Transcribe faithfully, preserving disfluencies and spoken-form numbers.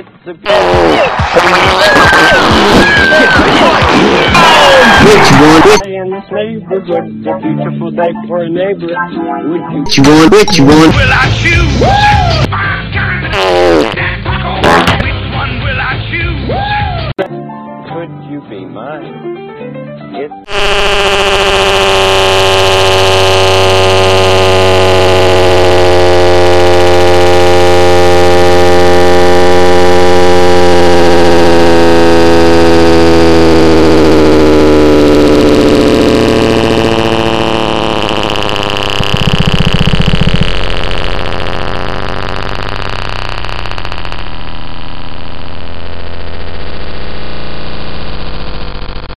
It's a Which one? day in this neighborhood, a beautiful day for a neighbor. Would you? Which one? Which one? Will I choose?